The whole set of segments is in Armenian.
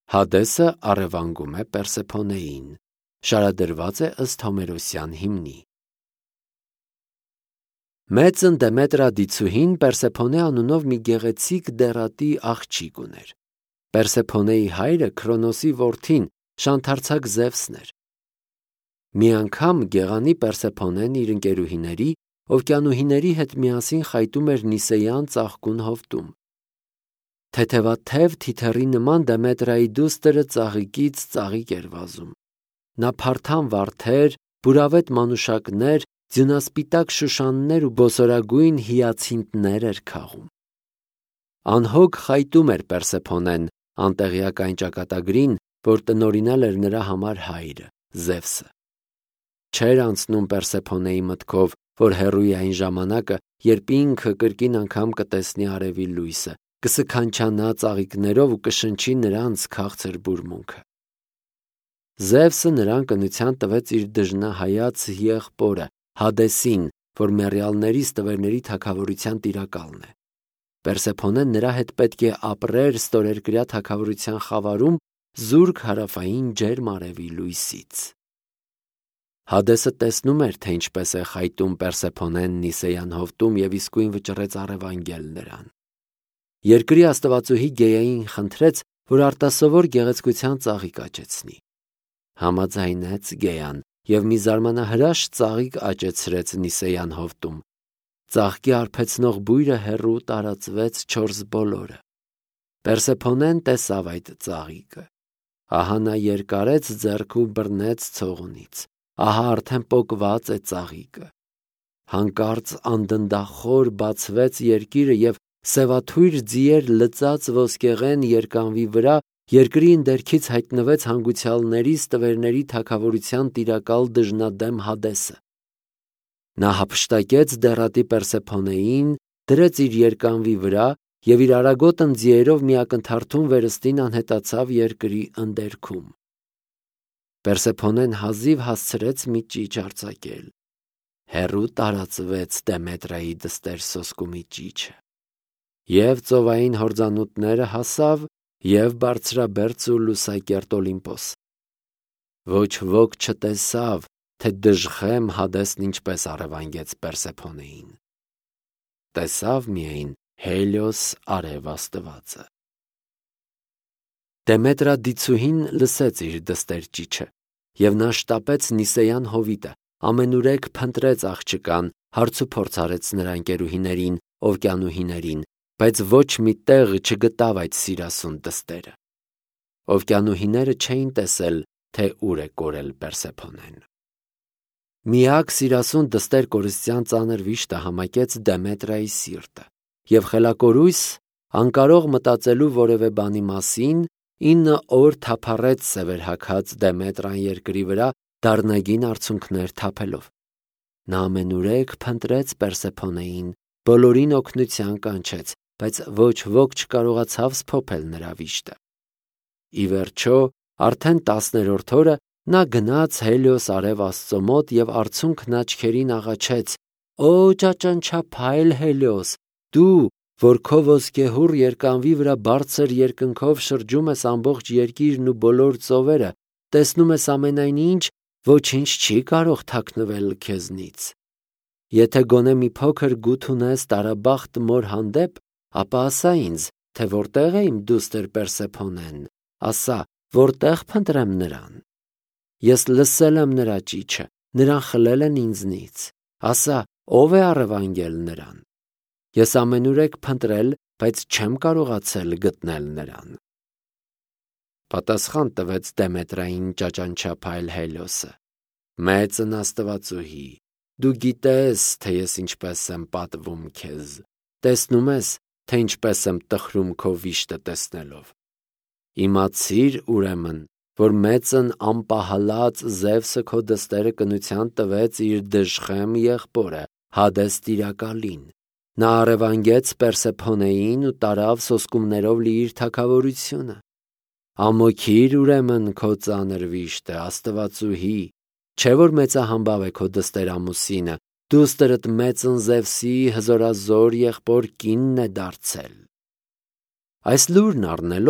Հադեսը առևանգում է Պերսեփոնեին, շարադրված է ըստ Հոմերոսյան հիմնի։ Մեծն Դեմետրադիցուհին Պերսեփոնե անունով մի գեղեցիկ դեռատի աղջիկ ուներ։ Պերսեփոնեի հայրը Քրոնոսի որդին, շանթարցակ Զևսն էր։ Մի անգամ գեղանի Պերսեփոնեն իր ընկերուհիների, օվկիանուհիների հետ միասին խայտում էր Նիսեյան ծաղկուն հովտում։ Թեթևաթև թիթեռի նման Դեմետրայի դուստրը ծաղիկից ծաղիկ էր վազում։ Նա փարթամ վարդեր, բուրավետ մանուշակներ, ձյունասպիտակ շուշաններ ու բոսորագույն հիացինթներ էր քաղում։ Անհոգ խայտում էր Պերսեփոնեն անտեղյակ այն ճակատագրին, որ տնօրինել էր նրա համար հայրը, Զևսը։ Չէր անցնում Պերսեփոնեի մտքով, որ հեռու է այն ժամանակը, երբ ինքը կրկին անգամ կտեսնի արևի լույսը, կսքանչանա ծաղիկներով ու կշնչի նրանց քաղցր բուրմունքը։ Զևսը նրան կնության տվեց իր դժնահայաց եղբորը Հադեսին, որ մեռյալների ստվերների թագավորության տիրակալն է։ Պերսեփոնեն նրա հետ պետք է ապրեր ստորերկրյա թագավորության խավարում զուրկ հարավային ջերմ արևի լույսից։ Հադեսը տեսնում էր, թե ինչպես է խայտում Պերսեփոնեն Նիսեյան հովտում և իսկույն վճռեց առևանգել նրան։ Երկրի աստվածուհի Գեային խնդրեց, որ արտասովոր գեղեցկության ծաղիկ աճեցնի։ Համաձայնեց Գեան և մի զարմանահրաշ ծաղիկ աճեցրեց Նիսեյան հովտում։ Ծաղկի արբեցնող բույրը հեռու տարածվեց չորս բոլորը։ Պերսեփոնեն տեսավ այդ ծաղիկը։ Ահա նա երկարեց ձեռքը ու բռնեց ցողունից։ Ահա արդեն պոկված է ծաղիկը։ Հանկարծ անդնդախոր բացվեց երկիրը և սևաթույր ձիեր լծած ոսկեղեն երկանվի վրա երկրի ընդերքից հայտնվեց հանգուցյալների ստվերների թագավորության տիրակալ դժնադեմ Հադեսը։ Նա հափշտակեց դեռատի Պերսեփոնեին, դրեց իր երկանվի վրա և իր արագոտն ձիերով մի ակնթարթում վերստին անհետացավ երկրի ընդերքում։ Պերսեփոնեն հազիվ հասցրեց մի ճիչ արձակել։ Հեռու տարածվեց Դեմետրայի դստեր սոսկումի ճիչը։ Եվ ծովային հորձանուտները հասավ, և բարձրաբերձ ու լուսակերտ Օլիմպոս։ Ոչ ոք չտեսավ, թե դժխեմ Հադեսն ինչպես առևանգեց Պերսեփոնեին։ Տեսավ միայն Հելիոս արև աստվածը։ Դեմետրադիցուհին լսեց իր դստեր ճիչը, և նա շտապեց Նիսեյան հովիտը, ամենուրեք փնտրեց աղջկան, հարցուփորձ արեց նրա ընկերուհիներին, օվկիանուհիներին, բայց ոչ մի տեղ չգտավ այդ սիրասուն դստերը։ Օվկիանուհիները չէին տեսել, թե ուր է կորել Պերսեփոնեն։ Միակ սիրասուն դստեր կորստյան ծանր վիշտը համակեց Դեմետրայի սիրտը, և խելակորույս, անկարող մտածելու որևէ բանի մասին, 9 օր թափառեց սևերհագած Դեմետրան երկրի վրա դառնագին արցունքներ թափելով։ Նա ամենուրեք փնտրեց Պերսեփոնեին, բոլորին օգնության կանչեց, բայց ոչ ոք չկարողացավ սփոփել նրա վիշտը։ Ի վերջո, արդեն 10-րդ օրը նա գնաց Հելիոս արև աստծո մոտ և արցունքն աչքերին աղաչեց. «Օ ճաճանչափայլ Հելիոս, դու, որ քո ոսկեհուռ երկանվի վրա բարձր երկնքով շրջում ես ամբողջ երկիրն ու բոլոր ծովերը, տեսնում ես ամենայն ինչ, ոչինչ չի կարող թաքնվել քեզնից։ Եթե գոնե մի փոքր գութ ունես տարաբախտ մոր հանդեպ, ապա ասա ինձ, թե որտեղ է իմ դուստր Պերսեփոնեն, ասա, որտեղ փնտրեմ նրան։ Ես լսել եմ նրա ճիչը, նրան խլել են ինձնից, ասա, ով է առևանգել նրան։ Ես ամենուրեք փնտրել, բայց չեմ կարողացել գտնել նրան»։ Պատասխան տվեց Դեմետրային ճաճանչափայլ Հելիոսը. «Մեծն աստվածուհի, դու գիտես, թե ես ինչպես եմ պատվում քեզ, տեսնում ես, թե ինչպես եմ տխրում քո վիշտը տեսնելով։ Իմացիր, ուրեմն, որ մեծն անպահալած Զևսը քո դստերը կնության տվեց իր դժխեմ եղբորը Հադես տիրակալին։ Նա առևանգեց Պերսեփոնեին ու տարավ սոսկումներով լի իր թագավորությունը։ Ամոքիր ուրեմն քո ծանր վիշտը, աստվածուհի, չէ՞ որ մեծահամբավ է քո դստերամուսինը, դուստրդ մեծն Զևսի հզորազոր եղբոր կինն է դարձել»։ Այս լուրն առնելով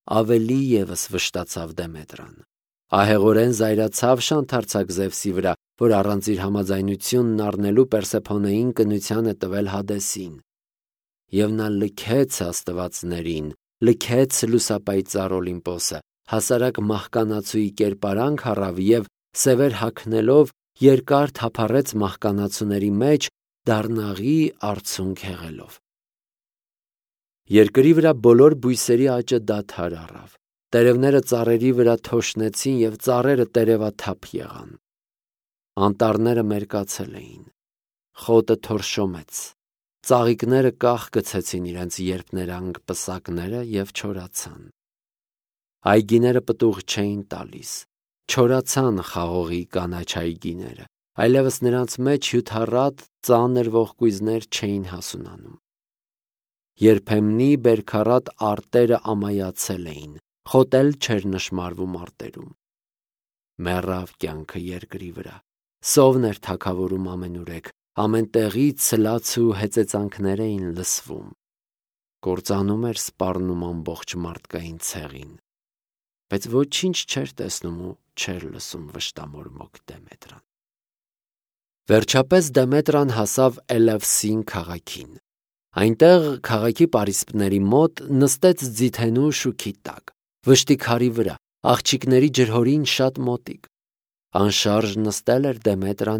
ավելի ևս վշտացավ Դեմետրան։ Ահեղորեն զայրացավ շանթարցակ Զևսի վրա, որ առանց իր համաձայնությունն առնելու Պերսեփոնեին կնության է տվել Հադեսին։ Եվ նա լքեց աստվածներին, լքեց լուսապայծառ Օլիմպոսը, հասարակ մահկանացուի կերպարանք առավ և սևեր հագնելով երկար թափառեց մահկանացուների մեջ դառնաղի արցունք հեղելով։ Երկրի վրա բոլոր բույսերի աճը դադար առավ, տերևները ծառերի վրա թոշնեցին և ծառերը տերևաթափ եղան։ Անտառները մերկացել էին, խոտը թորշոմեց, ծաղիկները կախ գցեցին իրենց երփներանգ պսակները և չորացան։ Այգիները պտուղ չէին տալիս, չորացան խաղողի կանաչ այգիները, այլևս նրանց մեջ հյութառատ ծանր ողկույզներ չէին հասունանում։ Երբեմնի բերքառատ արտերը ամայացել էին, խոտ էլ չէր նշմարվում արտերում։ Մեռավ կյանքը երկրի վրա, սովն էր թագավորում ամենուրեք, ամեն տեղից ցլաց ու հեծեծանքներ էին լսվում։ Կործանում էր սպառնում ամբողջ մարդկային ցեղին, բայց ոչինչ չէր տեսնում ու չէր լսում վշտամորմոք Դեմետրան։ Վերջապես Դեմետրան հասավ Էլևսին քաղաքին։ Այնտեղ քաղաքի պարիսպների մոտ նստեց ձիթենու շուքի տակ, վշտի քարի վրա, աղջիկների ջրհորին շատ մոտիկ։ Անշարժ նստել էր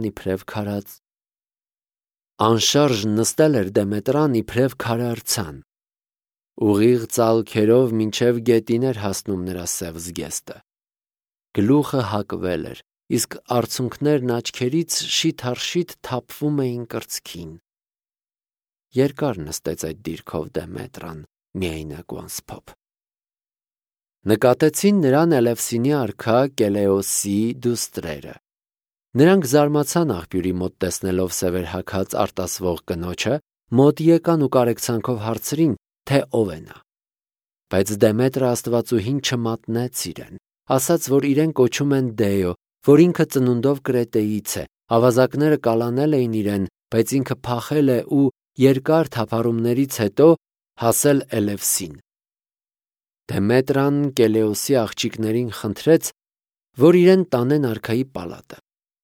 Դեմետրան իբրև քարայրցան։ Ուղիղ ծալքերով մինչև գետին էր հասնում նրա սև զգեստը։ Գլուխը հակվել էր, իսկ արցունքներն աչքերից շիթ-առ-շիթ թափվում էին կրծքին։ Երկար նստեց այդ դիրքով Դեմետրան, միայնակ ու անսփոփ։ Նկատեցին նրան Էլևսինի արքա Կելեոսի դուստրերը։ Նրանք զարմացան աղբյուրի մոտ տեսնելով սևեր հագած արտասվող կնոջը, մոտ եկան ու կարեկցանքով հարցրին, թե ով է նա։ Բայց Դեմետրը աստվածուհին չմատնեց իրեն, ասաց, որ իրեն կոչում են Դեո, որ ինքը ծնունդով Կրետեից է, ավազակները կալանել էին իրեն, բայց ինքը փախել է ու երկար թափառումներից հետո հասել Էլևսին։ Դեմետրան Կելեոսի աղջիկներին խնդրեց, որ իրեն տանեն արքայի պալատը։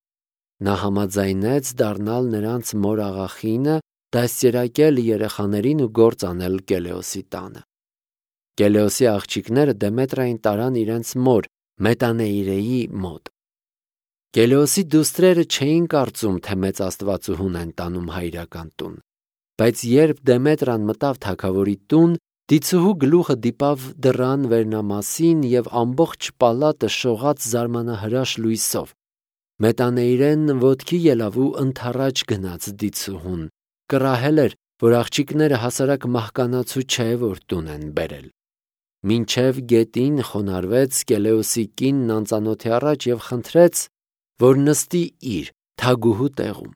Նա համաձայնեց դառնալ նրանց մոր աղախինը, դաստիարակել երեխաներին ու գործ անել Կելեոսի տանը։ Կելեոսի աղջիկները Դեմետրային տարան իրենց մոր Մետանեիրեի մոտ։ Կելեոսի դուստրերը չէին կարծում, թե մեծ աստվածուհուն են տանում հայրական տուն, բայց երբ Դեմետրան մտավ թագավորի տուն, դիցուհու գլուխը դիպավ դռան վերնամասին և ամբողջ պալատը շողաց զարմանահրաշ լույսով։ Մետանեիրեն ոտքի ելավ ու ընդառաջ գնաց դիցուհուն, կռահել էր, որ աղջիկները հասարակ մահկանացու չէ, որ տուն են բերել։ Մինչև գետին խոնարհվեց Կելեոսի կինն անծանոթի առաջ և խնդրեց, որ նստի իր թագուհու տեղում։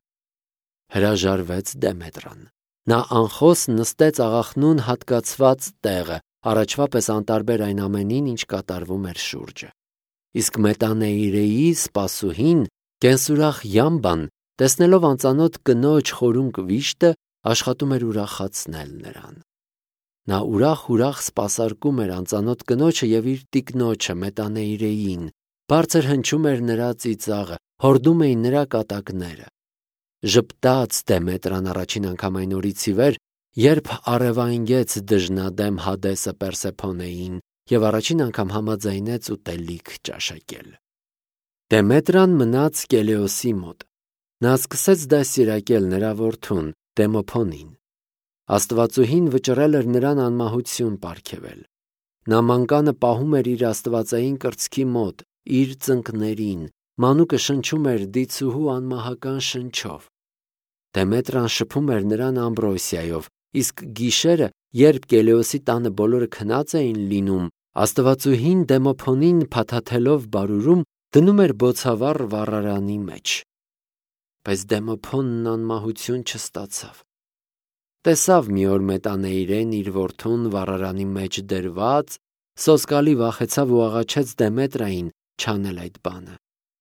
Հրաժարվեց Դեմետրան։ Նա անխոս նստեց աղախնուն հատկացված տեղը, առաջվա պես անտարբեր այն ամենին, ինչ կատարվում էր շուրջը։ Իսկ Մետանեիրեի սպասուհին, կենսուրախ Յամբան, տեսնելով անծանոթ կնոջ խորունկ վիշտը, աշխատում էր ուրախացնել նրան։ Նա ուրախ սպասարկում էր անծանոթ կնոջը և իր տիկնոջը Մետանեիրեին, բարձր հնչում էր նրա ծիծաղը, հորդում էին նրա կատակները։ Ժպտաց Դեմետրան առաջին անգամ այն օրից ի վեր, երբ առևանգեց դժնադեմ Հադեսը Պերսեփոնեին և առաջին անգամ համաձայնեց ուտելիք ճաշակել։ Դեմետրան մնաց Կելեոսի մոտ։ Նա սկսեց դաստիարակել նրա որդուն Դեմոփոնին։ Աստվածուհին վճռել էր նրան անմահություն պարգևել։ Նա մանկանը պահում էր իր աստվածային կրծքի մոտ, իր ծնկներին, մանուկը շնչում էր դիցուհու անմահական շնչով։ Դեմետրան շփում էր նրան ամբրոսիայով, իսկ գիշերը, երբ Կելեոսի տանը բոլորը քնած էին լինում, աստվածուհին Դեմոփոնին փաթաթելով բարուրում դնում էր բոցավառ վառարանի մեջ։ Բայց Դեմոփոնն անմահություն չստացավ։ Տեսավ մի օր Մետանեիրեն իր որդուն վառարանի մեջ դրված, սոսկալի վախեցավ ու աղաչեց Դեմետրային չանել այդ բանը։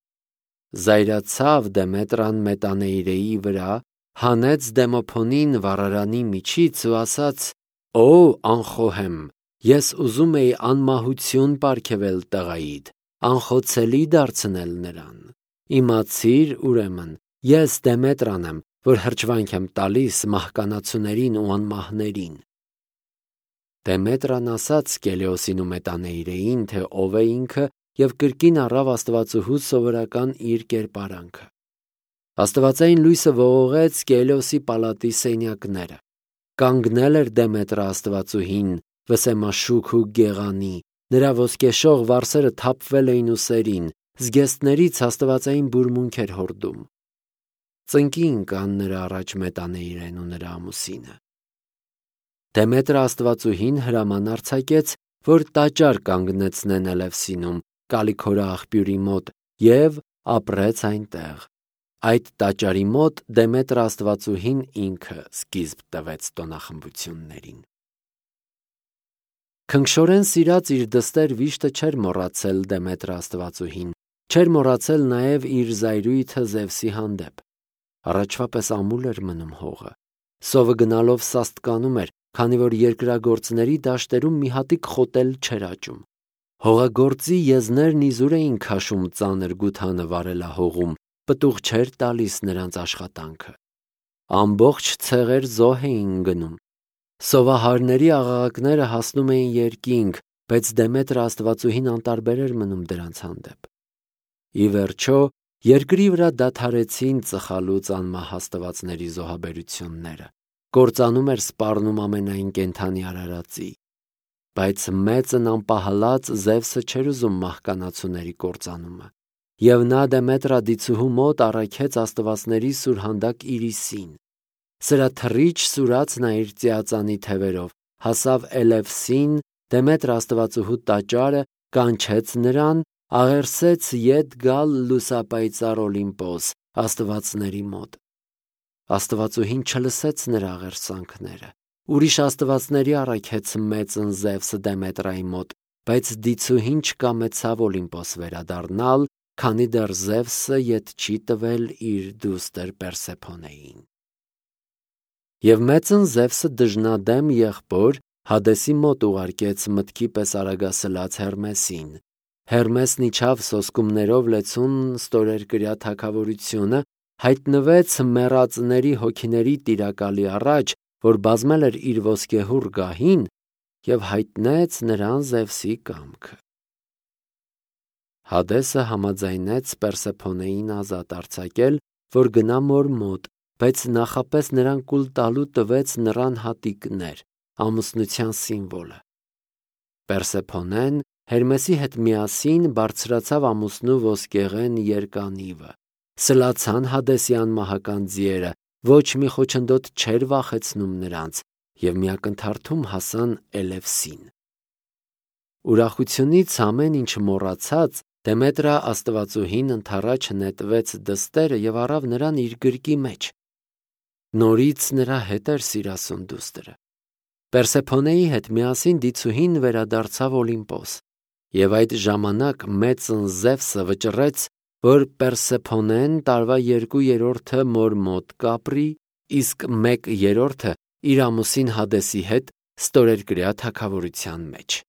Զայրացավ Դեմետրան Մետանեիրեի վրա, հանեց Դեմոփոնին վառարանի միջից ու ասաց. «Օ, անխոհեմ, Ես ուզում էի անմահություն պարգևել տղայիդ, անխոցելի դարձնել նրան։ Իմացիր, ուրեմն, ես Դեմետրան եմ, որ հրճվանք եմ տալիս մահկանացուներին ու անմահներին։ Դեմետրան ասաց Կելիոսին ու Մետանեիրեին, թե ով է ինքը, և կրկին առավ աստվածուհուց սովորական իր կերպարանքը։ Աստվածային լույսը ողողեց Կելիոսի պալատի սենյակները։ Կանգնել էր Դեմետրը աստվածուհին, վսեմաշուք ու գեղանի, նրա ոսկեշող վարսերը թափվել էին ուսերին, զգեստներից աստվածային բուրմունք էր հորդում։ Ծնկի ընկան նրա առաջ Մետանեիրեն ու նրա ամուսինը։ Դեմետրը աստվածուհին հրաման արձակեց, որ տաճար կանգնեցնեն Էլևսինում, Կալիքորը աղբյուրի մոտ, և ապրեց այնտեղ։ Այդ տաճարի մոտ Դեմետրը աստվածուհին ինքը սկիզբ տվեց տոնախմբություններին։ Քնքշորեն սիրած իր դստեր վիշտը չէր մոռացել Դեմետրը աստվածուհին, չէր մոռացել նաև իր զայրույթը Զևսի հանդեպ։ Առաջվա պես ամուլ էր մնում հողը։ Սովը գնալով սաստկանում էր, քանի որ երկրագործների դաշտերում մի հատիկ խոտել չէր աճում։ Հողագործի եզներն իզուր էին քաշում ծանր գութանը վարելահողում, պտուղ չէր տալիս նրանց աշխատանքը։ Ամբողջ ցեղեր զոհ էին գնում։ Սովահարների աղաղակները հասնում էին երկինք, բայց Դեմետրը աստվածուհին անտարբեր էր մնում դրանց հանդեպ։ Ի վերջո, երկրի վրա դադարեցին ծխալուց անմահ աստվածների զոհաբերությունները, կործանում էր սպառնում ամենայն կենդանի արարածի։ Բայց մեծն անպահալած Զևսը չէր ուզում մահկանացուների կործանումը, և նա Դեմետրադիցուհու մոտ առաքեց աստվածների սուրհանդակ Իրիսին։ Սրա թռիչ սուրաց նա իր ծիածանի թևերով, հասավ Էլևսին, Դեմետրը աստվածուհու տաճարը, կանչեց նրան, աղերսեց ետ գալ լուսապայծառ Օլիմպոս աստվածների մոտ։ Աստվածուհին չլսեց նրա աղերսանքները։ Ուրիշ աստվածների առաքեց մեծն Զևսը Դեմետրայի մոտ, բայց դիցուհին չկամեցավ Օլիմպոս վերադառնալ, քանի դեռ Զևսը ետ չի տվել իր դուստր Պերսեփոնեին։ Եվ մեծն Զևսը դժնադեմ եղբոր Հադեսի մոտ ուղարկեց մտքի պես արագասլաց Հերմեսին։ Հերմեսն իջավ սոսկումներով լեցուն ստորերկրյա թագավորությունը, հայտնվեց մեռածների հոգիների տիրակալի առաջ, որ բազմել էր իր ոսկեհուռ գահին, և հայտնեց նրան Զևսի կամքը։ Հադեսը համաձայնեց Պերսեփոնեին ազատ արձակել, որ գնա մոր մոտ, բայց նախապես նրան կուլ տալու տվեց նռան հատիկներ, ամուսնության սիմվոլը։ Պերսեփոնեն Հերմեսի հետ միասին բարձրացավ ամուսնու ոսկեղեն երկանիվը։ Սլացան Հադեսի անմահական ձիերը, ոչ մի խոչընդոտ չէր վախեցնում նրանց, և միակնթարթում հասան Էլևսին։ Ուրախությունից ամեն ինչ մոռացած, Դեմետրը աստվածուհին ընդառաջ նետվեց դստերը և առավ նրան իր գրկի մեջ։ Նորից նրա հետ էր սիրասուն դուստրը։ Պերսեփոնեի հետ միասին դիցուհին վերադարձավ Օլիմպոս, և այդ ժամանակ մեծն Զևսը վճռեց, որ Պերսեփոնեն տարվա 2/3 մոր մոտ կապրի, իսկ 1/3 իր ամուսին Հադեսի հետ ստորերկրյա թագավորության մեջ։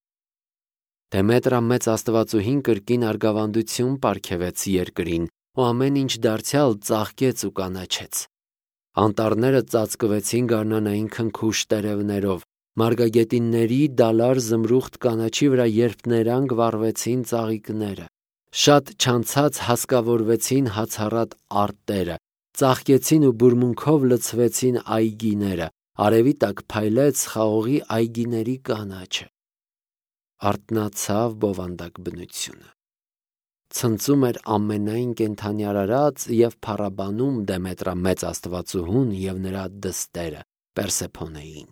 Դեմետրը մեծ աստվածուհին կրկին արգավանդություն պարգևեց երկրին ու ամեն ինչ դարձյալ ծաղկեց ու կանաչեց։ Անտառները ծածկվեցին գարնանային քնքուշ տերևներով, մարգագետինների դալար զմրուխտ կանաչի վրա երբ ներանք վառվեցին ծաղիկները, շատ չանցած հասկավորվեցին հացառատ արտերը, ծաղկեցին ու բուրմունքով լցվեցին այգիները, արևի տակ փայլեց խաղողի այգիների կանաչը։ Արթնացավ բովանդակ բնությունը։ Ցնծում էր ամենայն կենդանի արարած և փառաբանում Դեմետրը մեծ աստվածուհուն և նրա դստերը Պերսեփոնեին։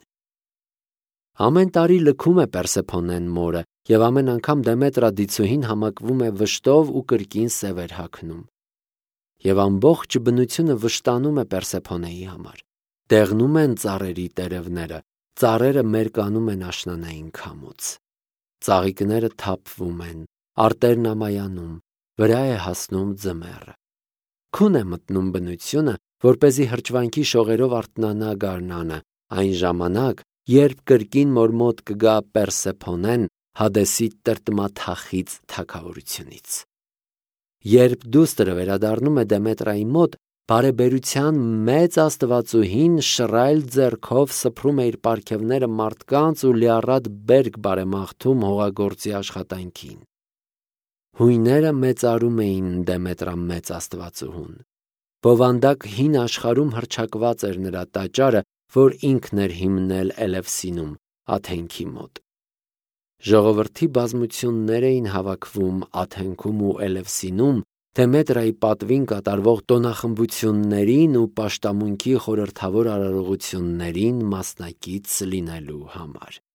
Ամեն տարի լքում է Պերսեփոնեն մորը, և ամեն անգամ Դեմետրադիցուհին համակվում է վշտով ու կրկին սևեր հագնում։ Եվ ամբողջ բնությունը վշտանում է Պերսեփոնեի համար։ Դեղնում են ծառերի տերևները, ծառերը մերկանում են աշնանային քամուց։ Ծաղիկները թափվում են, արտերն ամայանում, վրա է հասնում ձմեռը։ Քուն է մտնում բնությունը, որպեսզի հրճվանքի շողերով արթնանա գարնանը, այն ժամանակ, Երբ կրկին մոր մոտ կգա Պերսեփոնեն Հադեսի տրտմաթախից թագավորությունից։ Երբ դուստրը վերադառնում է Դեմետրայի մոտ, բարեբերության մեծ աստվածուհին շռայլ ձեռքով սփռում է իր պարգևները մարդկանց ու լիառատ բերք բարեմաղթում հողագործի աշխատանքին։ Հույները մեծարում էին Դեմետրա մեծ աստվածուհուն։ Բովանդակ հին աշխարհում հռչակված էր նրա տաճարը, որ ինքն էր հիմնել Էլևսինում, Աթենքի մոտ։ Ժողովրդի բազմություններ էին հավաքվում Աթենքում ու Էլևսինում Դեմետրայի պատվին կատարվող տոնախմբություններին ու պաշտամունքի խորհրդավոր արարողություններին մասնակից լինելու համար։